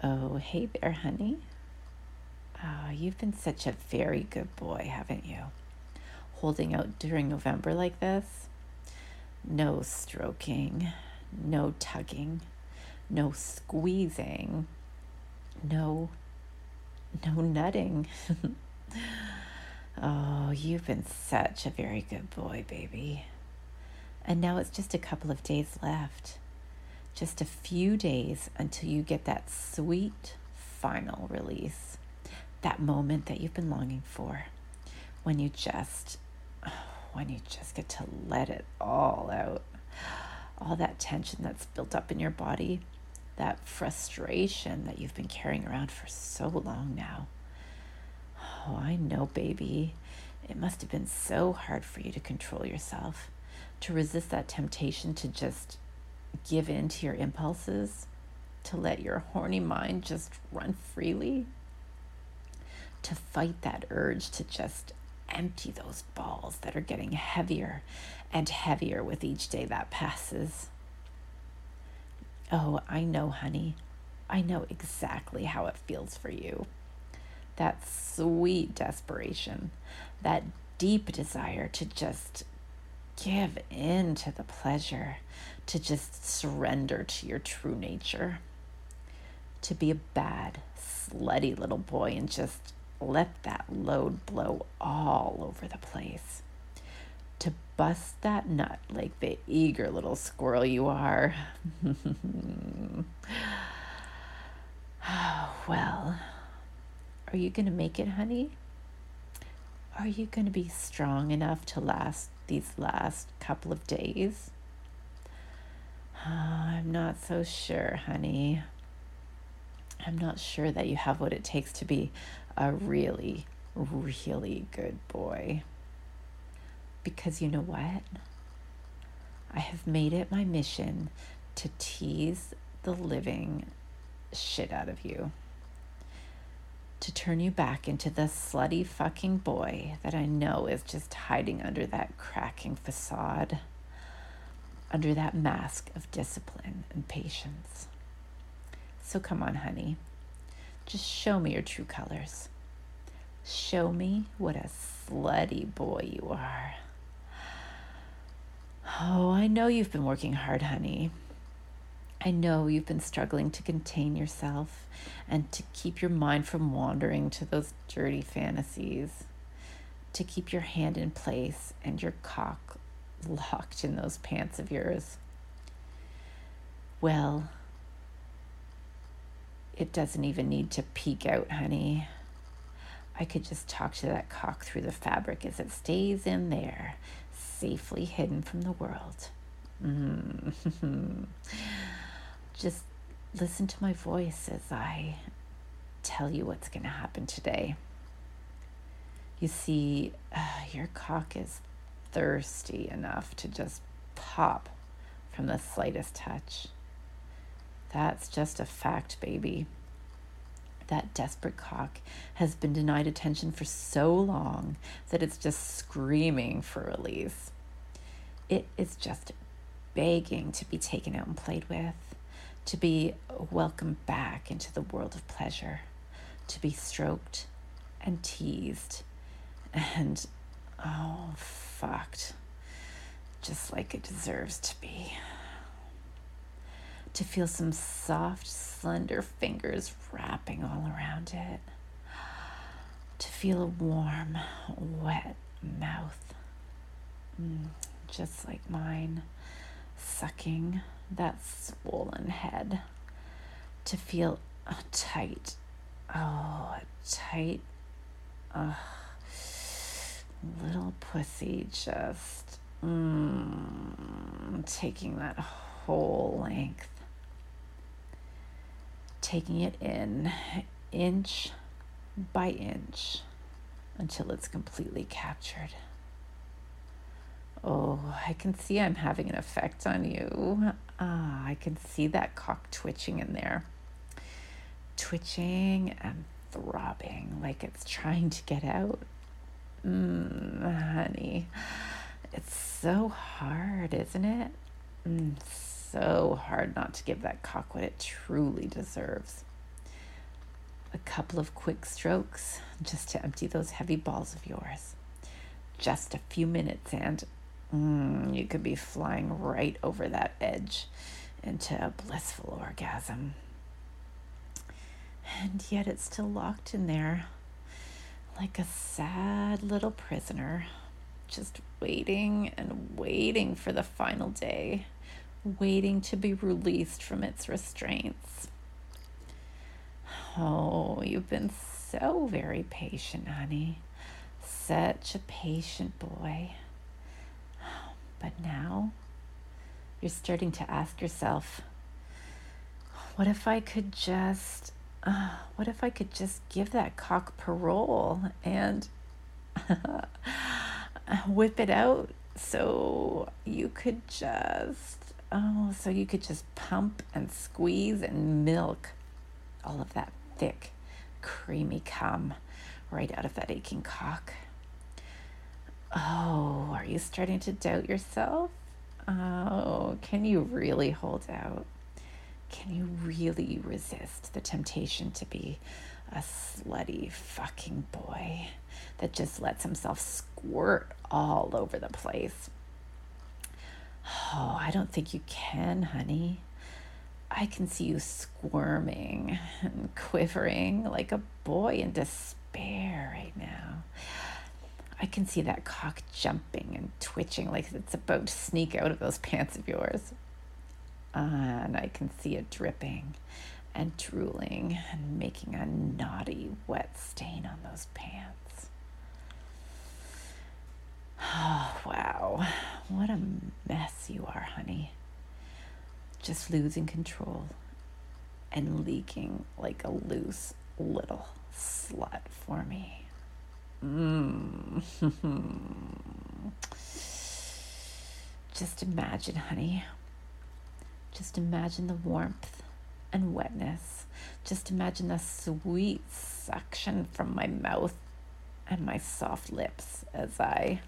Oh, hey there, honey. Oh, you've been such a very good boy, haven't you? Holding out during November like this? No stroking, no tugging, no squeezing, no nutting. Oh, you've been such a very good boy, baby. And now it's just a couple of days left. Just a few days until you get that sweet final release. That moment that you've been longing for. When you just get to let it all out. All that tension that's built up in your body. That frustration that you've been carrying around for so long now. Oh, I know, baby. It must have been so hard for you to control yourself, to resist that temptation to just give in to your impulses, to let your horny mind just run freely, to fight that urge to just empty those balls that are getting heavier and heavier with each day that passes. Oh, I know, honey. I know exactly how it feels for you. That sweet desperation, that deep desire to just give in to the pleasure, to just surrender to your true nature, to be a bad, slutty little boy and just let that load blow all over the place. To bust that nut like the eager little squirrel you are. Well, are you going to make it, honey? Are you going to be strong enough to last these last couple of days? I'm not so sure, honey. I'm not sure that you have what it takes to be a really, really good boy. Because you know what? I have made it my mission to tease the living shit out of you. To turn you back into the slutty fucking boy that I know is just hiding under that cracking facade, under that mask of discipline and patience. So come on, honey. Just show me your true colors. Show me what a slutty boy you are. Oh, I know you've been working hard, honey. I know you've been struggling to contain yourself and to keep your mind from wandering to those dirty fantasies, to keep your hand in place and your cock locked in those pants of yours. Well, it doesn't even need to peek out, honey. I could just talk to that cock through the fabric as it stays in there, safely hidden from the world. Just listen to my voice as I tell you what's going to happen today. You see, your cock is thirsty enough to just pop from the slightest touch. That's just a fact, baby. That desperate cock has been denied attention for so long that it's just screaming for release. It is just begging to be taken out and played with, to be welcomed back into the world of pleasure, to be stroked and teased and, fucked, just like it deserves to be. To feel some soft, slender fingers wrapping all around it. To feel a warm, wet mouth, just like mine, sucking that swollen head. To feel a tight, little pussy just taking that whole length. Taking it in, inch by inch, until it's completely captured. Oh, I can see I'm having an effect on you. I can see that cock twitching in there. Twitching and throbbing like it's trying to get out. Honey, it's so hard, isn't it? So hard not to give that cock what it truly deserves. A couple of quick strokes just to empty those heavy balls of yours. Just a few minutes and you could be flying right over that edge into a blissful orgasm. And yet it's still locked in there like a sad little prisoner, just waiting and waiting for the final day, waiting to be released from its restraints. Oh, you've been so very patient, honey. Such a patient boy. But now you're starting to ask yourself, what if I could just give that cock parole and whip it out so you could just pump and squeeze and milk all of that thick, creamy cum right out of that aching cock. Oh, are you starting to doubt yourself? Oh, can you really hold out? Can you really resist the temptation to be a slutty fucking boy that just lets himself squirt all over the place? Oh, I don't think you can, honey. I can see you squirming and quivering like a boy in despair right now. I can see that cock jumping and twitching like it's about to sneak out of those pants of yours. And I can see it dripping and drooling and making a naughty wet stain on those pants. Oh, wow. What a mess you are, honey. Just losing control and leaking like a loose little slut for me. Just imagine, honey. Just imagine the warmth and wetness. Just imagine the sweet suction from my mouth and my soft lips as I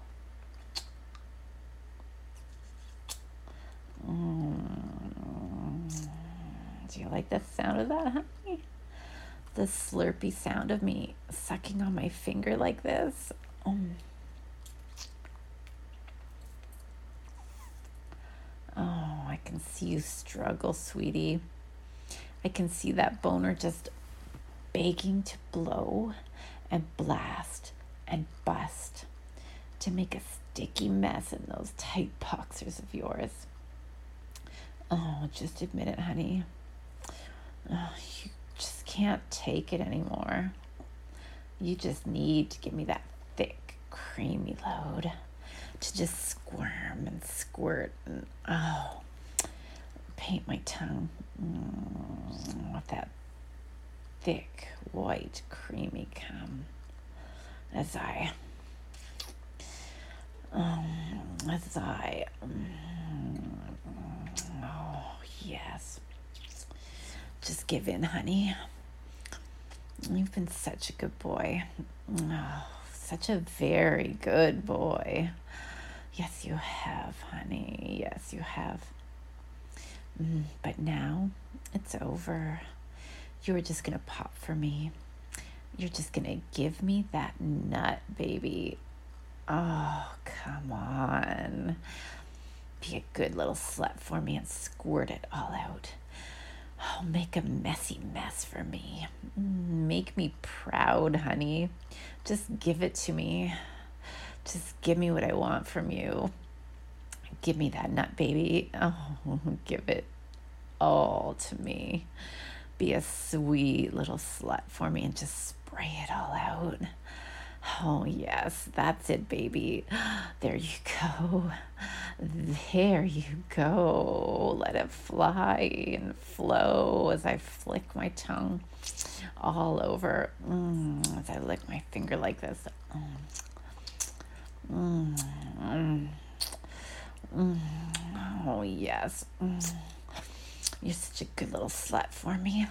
Do you like the sound of that, honey? The slurpy sound of me sucking on my finger like this. Oh, I can see you struggle, sweetie. I can see that boner just begging to blow and blast and bust to make a sticky mess in those tight boxers of yours. Oh, just admit it, honey. Oh, you just can't take it anymore. You just need to give me that thick, creamy load to just squirm and squirt and, paint my tongue with that thick, white, creamy cum as I oh, yes. Just give in, honey. You've been such a good boy. Oh, such a very good boy. Yes, you have, honey. Yes, you have. But now it's over. You're just going to pop for me. You're just going to give me that nut, baby. Oh, come on. Be a good little slut for me and squirt it all out. Oh, make a messy mess for me. Make me proud, honey. Just give it to me. Just give me what I want from you. Give me that nut, baby. Oh, give it all to me. Be a sweet little slut for me and just spray it all out. Oh, yes, that's it, baby. There you go. There you go. Let it fly and flow as I flick my tongue all over. As I lick my finger like this. Oh, yes. You're such a good little slut for me.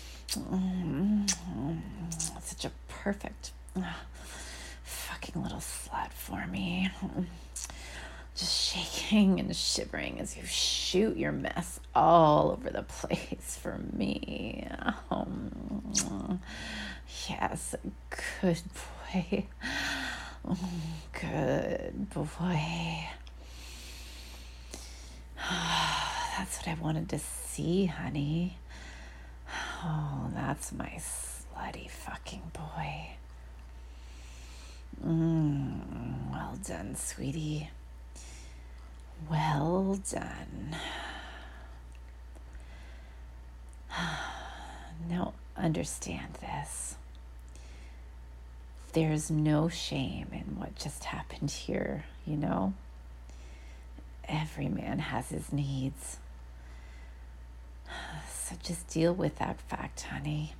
Such a perfect fucking little slut for me. just shaking and shivering as you shoot your mess all over the place for me. Yes, good boy. Good boy. That's what I wanted to see, honey. Oh, that's my slutty fucking boy. Well done, sweetie. Well done. Now, understand this. There's no shame in what just happened here, you know? Every man has his needs. So just deal with that fact, honey.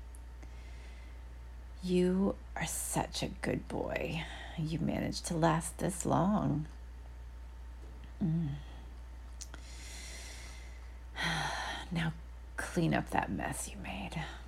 You are such a good boy. You managed to last this long. Now clean up that mess you made.